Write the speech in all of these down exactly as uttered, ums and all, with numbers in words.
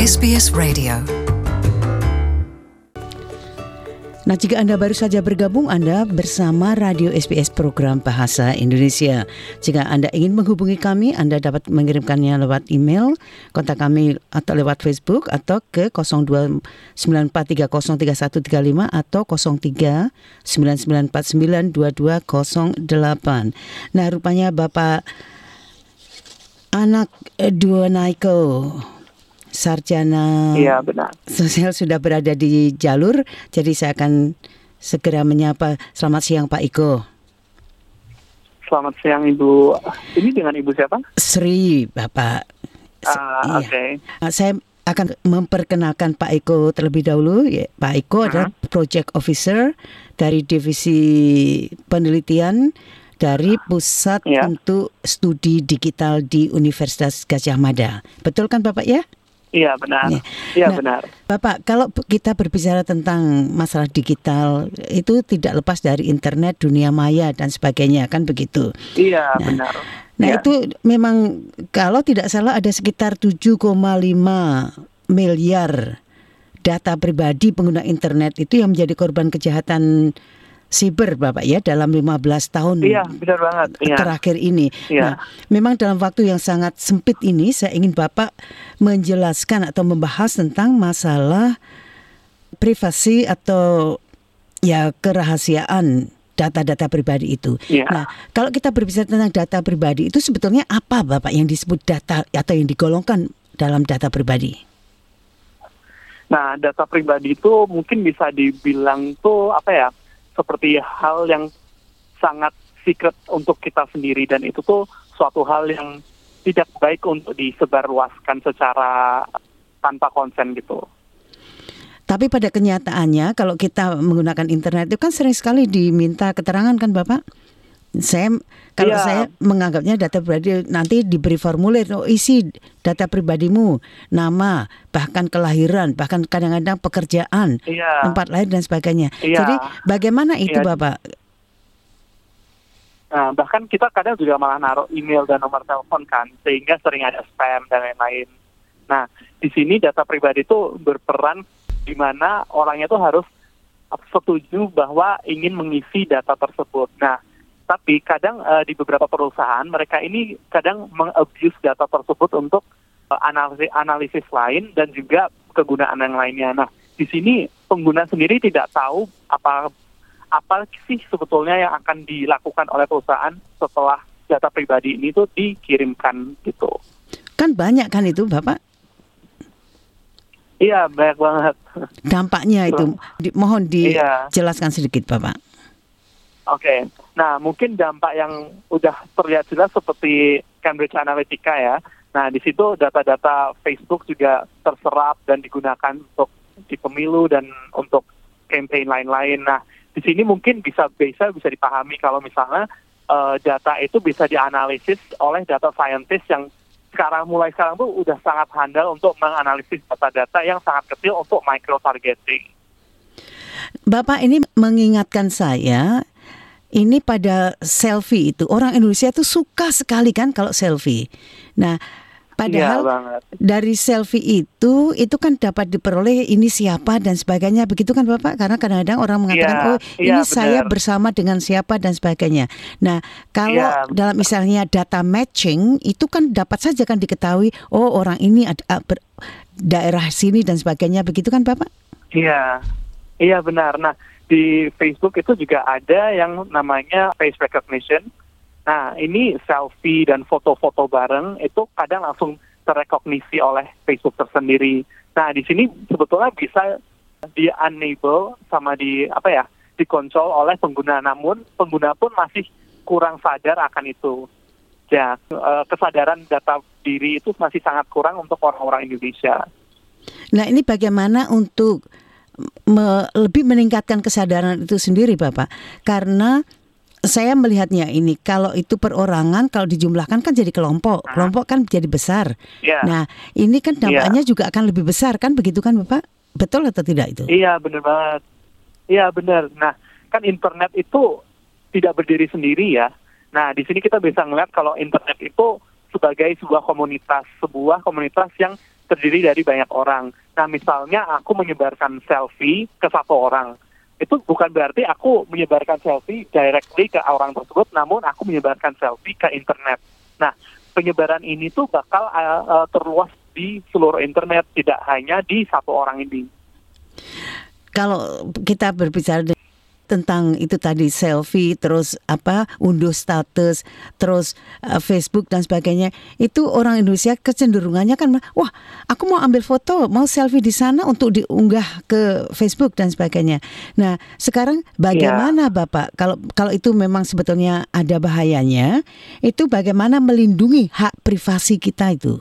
S B S Radio. Nah, jika Anda baru saja bergabung, Anda bersama Radio S B S Program Bahasa Indonesia. Jika Anda ingin menghubungi kami, Anda dapat mengirimkannya lewat email, kontak kami atau lewat Facebook atau ke nol dua sembilan empat tiga nol tiga satu tiga lima atau nol tiga sembilan sembilan empat sembilan dua dua nol delapan. Nah, rupanya Bapak Anak Duanaiko, sarjana Iya, benar. sosial sudah berada di jalur, jadi saya akan segera menyapa. Selamat siang Pak Iko. Selamat siang Ibu. Ini dengan Ibu siapa? Sri, Bapak. Ah, Iya. Oke. Okay. Saya akan memperkenalkan Pak Iko terlebih dahulu. Ya, Pak Iko uh-huh. adalah Project Officer dari Divisi Penelitian dari Pusat yeah. untuk Studi Digital di Universitas Gadjah Mada. Betul kan Bapak ya? Iya benar. Iya ya, nah, benar. Bapak, kalau kita berbicara tentang masalah digital, itu tidak lepas dari internet, dunia maya dan sebagainya, kan begitu? Iya nah, benar. Nah ya. itu memang kalau tidak salah ada sekitar tujuh koma lima miliar data pribadi pengguna internet itu yang menjadi korban kejahatan siber, Bapak ya, dalam lima belas tahun iya, benar banget. Iya. terakhir ini. Iya. Nah, memang dalam waktu yang sangat sempit ini saya ingin Bapak menjelaskan atau membahas tentang masalah privasi atau ya kerahasiaan data-data pribadi itu. Iya. Nah, kalau kita berbicara tentang data pribadi itu sebetulnya apa Bapak yang disebut data atau yang digolongkan dalam data pribadi? Nah, data pribadi itu mungkin bisa dibilang tuh apa ya? Seperti hal yang sangat secret untuk kita sendiri, dan itu tuh suatu hal yang tidak baik untuk disebarluaskan secara tanpa konsen gitu. Tapi pada kenyataannya kalau kita menggunakan internet itu kan sering sekali diminta keterangan kan Bapak? Saya kalau ya. saya menganggapnya data pribadi nanti diberi formulir, oh isi data pribadimu, nama, bahkan kelahiran, bahkan kadang-kadang pekerjaan, ya. tempat lahir dan sebagainya. ya. Jadi bagaimana itu ya. Bapak? Nah, bahkan kita kadang juga malah naruh email dan nomor telepon kan, sehingga sering ada spam dan lain-lain. Nah, di sini data pribadi itu berperan di mana orangnya itu harus setuju bahwa ingin mengisi data tersebut. Nah, tapi kadang uh, di beberapa perusahaan mereka ini kadang mengabuse data tersebut untuk uh, analisis, analisis lain dan juga kegunaan yang lainnya. Nah, di sini pengguna sendiri tidak tahu apa apa sih sebetulnya yang akan dilakukan oleh perusahaan setelah data pribadi ini tuh dikirimkan gitu. Kan banyak kan itu Bapak? Iya, banyak banget. Dampaknya itu di, mohon dijelaskan iya. sedikit Bapak. Oke, okay. Nah mungkin dampak yang udah terlihat jelas seperti Cambridge Analytica ya. Nah di situ data-data Facebook juga terserap dan digunakan untuk di pemilu dan untuk campaign lain-lain. Nah di sini mungkin bisa bisa bisa dipahami kalau misalnya uh, data itu bisa dianalisis oleh data scientist yang sekarang mulai sekarang tuh udah sangat handal untuk menganalisis data-data yang sangat kecil untuk micro targeting. Bapak ini mengingatkan saya. Ini pada selfie itu, orang Indonesia itu suka sekali kan kalau selfie. Nah, padahal ya, dari selfie itu, itu kan dapat diperoleh ini siapa dan sebagainya. Begitu kan Bapak? Karena kadang-kadang orang mengatakan, ya, oh ini ya, saya bersama dengan siapa dan sebagainya. Nah, kalau ya, dalam misalnya data matching, itu kan dapat saja kan diketahui, oh orang ini ada ber, daerah sini dan sebagainya. Begitu kan Bapak? Iya, iya benar. Nah, di Facebook itu juga ada yang namanya face recognition. Nah, ini selfie dan foto-foto bareng itu kadang langsung terrekognisi oleh Facebook tersendiri. Nah, di sini sebetulnya bisa di-enable sama di apa ya, dikontrol oleh pengguna. Namun pengguna pun masih kurang sadar akan itu. Ya, kesadaran data diri itu masih sangat kurang untuk orang-orang Indonesia. Nah, ini bagaimana untuk Me, lebih meningkatkan kesadaran itu sendiri Bapak, karena saya melihatnya ini kalau itu perorangan, kalau dijumlahkan kan jadi kelompok, kelompok kan jadi besar. Yeah. Nah ini kan dampaknya yeah. juga akan lebih besar kan, begitu kan Bapak? Betul atau tidak itu? Iya benar banget. Iya benar. Nah kan internet itu tidak berdiri sendiri ya. Nah di sini kita bisa ngeliat kalau internet itu sebagai sebuah komunitas, sebuah komunitas yang terdiri dari banyak orang. Nah, misalnya aku menyebarkan selfie ke satu orang, itu bukan berarti aku menyebarkan selfie directly ke orang tersebut, namun aku menyebarkan selfie ke internet. Nah, penyebaran ini tuh bakal uh, uh, terluas di seluruh internet, tidak hanya di satu orang ini. Kalau kita berbicara tentang itu tadi selfie, terus apa unduh status, terus uh, Facebook dan sebagainya, itu orang Indonesia kecenderungannya kan, wah aku mau ambil foto, mau selfie di sana untuk diunggah ke Facebook dan sebagainya. Nah sekarang bagaimana ya. Bapak, kalau kalau itu memang sebetulnya ada bahayanya, itu bagaimana melindungi hak privasi kita itu?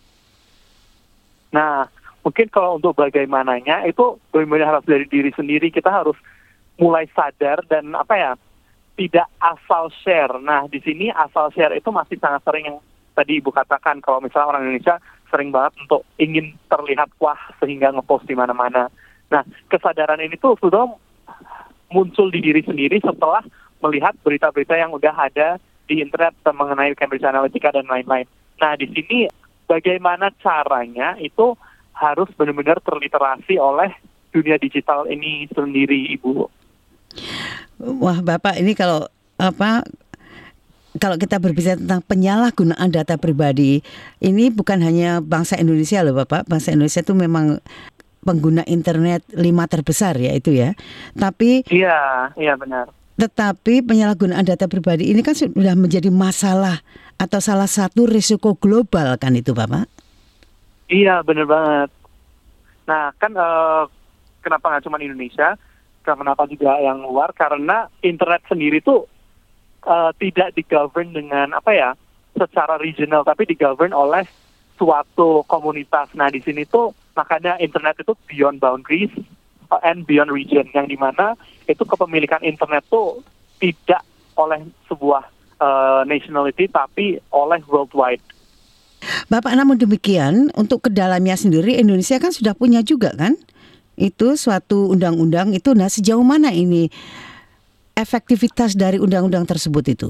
Nah mungkin kalau untuk bagaimananya itu benar-benar harus dari diri sendiri, kita harus mulai sadar dan apa ya, tidak asal share. Nah di sini asal share itu masih sangat sering, yang tadi Ibu katakan kalau misalnya orang Indonesia sering banget untuk ingin terlihat wah sehingga ngepost di mana-mana. Nah kesadaran ini tuh sudah muncul di diri sendiri setelah melihat berita-berita yang udah ada di internet mengenai Cambridge Analytica dan lain-lain. Nah di sini bagaimana caranya itu harus benar-benar terliterasi oleh dunia digital ini sendiri, Ibu. Wah, Bapak ini kalau apa kalau kita berbicara tentang penyalahgunaan data pribadi, ini bukan hanya bangsa Indonesia loh, Bapak. Bangsa Indonesia itu memang pengguna internet lima terbesar ya itu ya. Tapi Iya, iya benar. Tetapi penyalahgunaan data pribadi ini kan sudah menjadi masalah atau salah satu risiko global kan itu, Bapak? Iya, benar banget. Nah, kan uh, kenapa nggak cuma Indonesia? Kenapa juga yang luar? Karena internet sendiri tuh uh, tidak digovern dengan apa ya, secara regional, tapi digovern oleh suatu komunitas. Nah di sini tuh makanya internet itu beyond boundaries and beyond region, yang dimana itu kepemilikan internet tuh tidak oleh sebuah uh, nationality, tapi oleh worldwide. Bapak, namun demikian untuk ke dalamnya sendiri Indonesia kan sudah punya juga kan? Itu suatu undang-undang itu. Nah sejauh mana ini efektivitas dari undang-undang tersebut itu?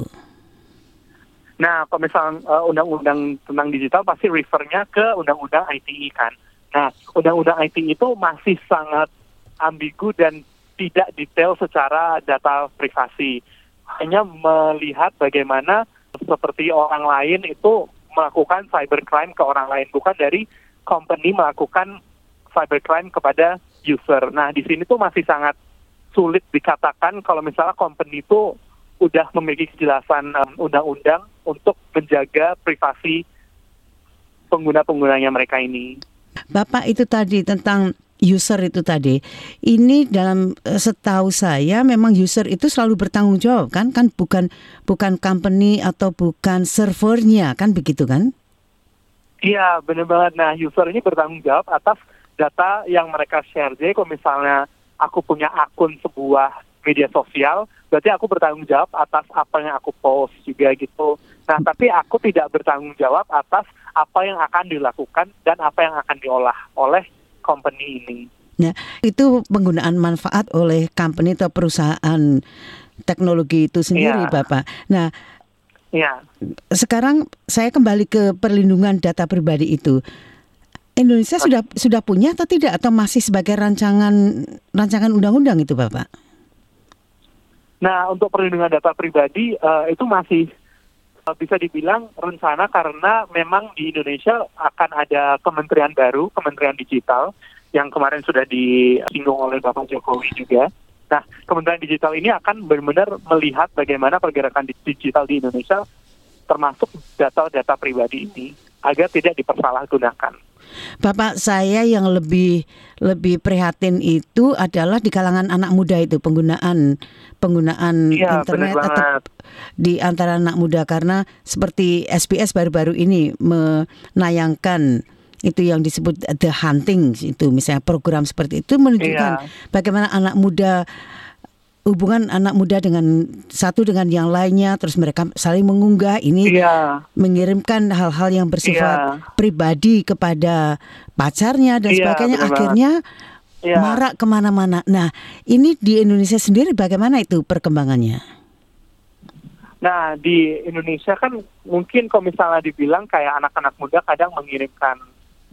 Nah kalau misalnya uh, undang-undang tentang digital pasti refernya ke undang-undang I T E kan. Nah undang-undang I T E itu masih sangat ambigu dan tidak detail secara data privasi. Hanya melihat bagaimana seperti orang lain itu melakukan cybercrime ke orang lain, bukan dari company melakukan cybercrime kepada user. Nah, di sini tuh masih sangat sulit dikatakan kalau misalnya company itu udah memiliki kejelasan um, undang-undang untuk menjaga privasi pengguna-penggunanya mereka ini. Bapak, itu tadi tentang user itu tadi. Ini dalam setahu saya memang user itu selalu bertanggung jawab kan? Kan bukan bukan company atau bukan servernya kan begitu kan? Iya, benar banget. Nah, user ini bertanggung jawab atas data yang mereka share. Jadi kalau misalnya aku punya akun sebuah media sosial, berarti aku bertanggung jawab atas apa yang aku post juga gitu. Nah, tapi aku tidak bertanggung jawab atas apa yang akan dilakukan dan apa yang akan diolah oleh company ini. Nah, itu penggunaan manfaat oleh company atau perusahaan teknologi itu sendiri, ya. Bapak. Nah, ya. Sekarang saya kembali ke perlindungan data pribadi itu. Indonesia sudah sudah punya atau tidak, atau masih sebagai rancangan rancangan undang-undang itu, Bapak? Nah, untuk perlindungan data pribadi uh, itu masih uh, bisa dibilang rencana, karena memang di Indonesia akan ada kementerian baru, Kementerian Digital, yang kemarin sudah disinggung oleh Bapak Jokowi juga. Nah, Kementerian Digital ini akan benar-benar melihat bagaimana pergerakan digital di Indonesia, termasuk data-data pribadi ini, agar tidak dipersalahgunakan. Bapak, saya yang lebih lebih prihatin itu adalah di kalangan anak muda itu, penggunaan penggunaan ya, internet atau di antara anak muda, karena seperti S B S baru-baru ini menayangkan itu yang disebut The Hunting itu, misalnya program seperti itu menunjukkan ya. Bagaimana anak muda, hubungan anak muda dengan satu dengan yang lainnya, terus mereka saling mengunggah ini, yeah. mengirimkan hal-hal yang bersifat yeah. pribadi kepada pacarnya dan yeah, sebagainya, akhirnya yeah. marak kemana-mana. Nah, ini di Indonesia sendiri bagaimana itu perkembangannya? Nah, di Indonesia kan mungkin kalau misalnya dibilang kayak anak-anak muda kadang mengirimkan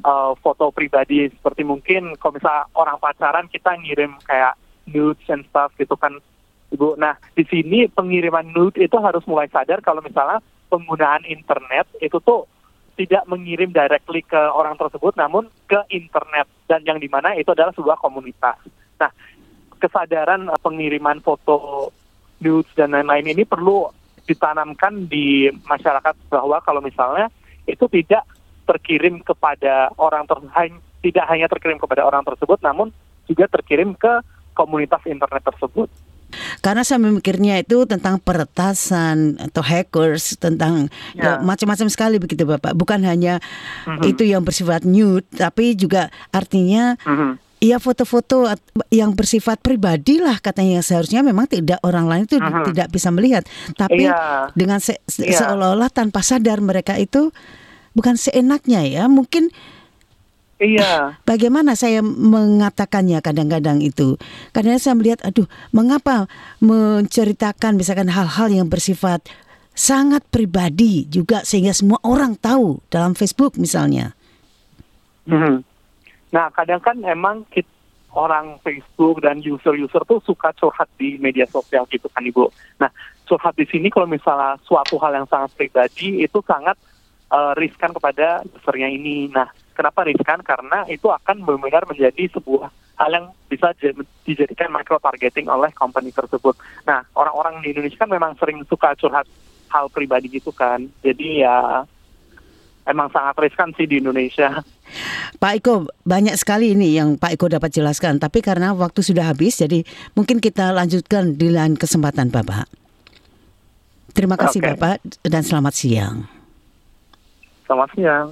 uh, foto pribadi, seperti mungkin kalau misalnya orang pacaran kita ngirim kayak nudes and stuff gitu kan, Ibu. Nah, di sini pengiriman nude itu harus mulai sadar kalau misalnya penggunaan internet itu tuh tidak mengirim directly ke orang tersebut, namun ke internet, dan yang dimana itu adalah sebuah komunitas. Nah, kesadaran uh, pengiriman foto nudes dan lain-lain ini perlu ditanamkan di masyarakat, bahwa kalau misalnya itu tidak terkirim kepada orang tersebut, tidak hanya terkirim kepada orang tersebut, namun juga terkirim ke komunitas internet tersebut. Karena saya memikirnya itu tentang peretasan atau hackers, tentang ya. Ya, macam-macam sekali begitu Bapak. Bukan hanya mm-hmm. itu yang bersifat nude, tapi juga artinya mm-hmm. ya foto-foto yang bersifat pribadi lah katanya, seharusnya memang tidak orang lain itu mm-hmm. tidak bisa melihat. Tapi yeah. dengan se- yeah. seolah-olah tanpa sadar mereka itu bukan seenaknya ya, mungkin. Iya. Bagaimana saya mengatakannya kadang-kadang itu? Kadang saya melihat, aduh, mengapa menceritakan misalkan hal-hal yang bersifat sangat pribadi juga sehingga semua orang tahu dalam Facebook misalnya. Hmm. Nah, kadang kan emang kita, orang Facebook dan user-user tuh suka curhat di media sosial gitu kan, Ibu. Nah, curhat di sini kalau misalnya suatu hal yang sangat pribadi itu sangat uh, riskan kepada usernya ini. Nah, kenapa riskan? Karena itu akan benar-benar menjadi sebuah hal yang bisa dijadikan micro-targeting oleh company tersebut. Nah, orang-orang di Indonesia kan memang sering suka curhat hal pribadi gitu kan. Jadi ya emang sangat riskan sih di Indonesia. Pak Iko, banyak sekali ini yang Pak Iko dapat jelaskan. Tapi karena waktu sudah habis, jadi mungkin kita lanjutkan di lain kesempatan Bapak. Terima kasih okay. Bapak dan selamat siang. Selamat siang.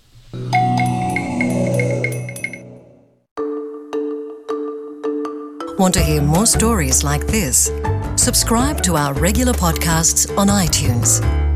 Want to hear more stories like this? Subscribe to our regular podcasts on iTunes.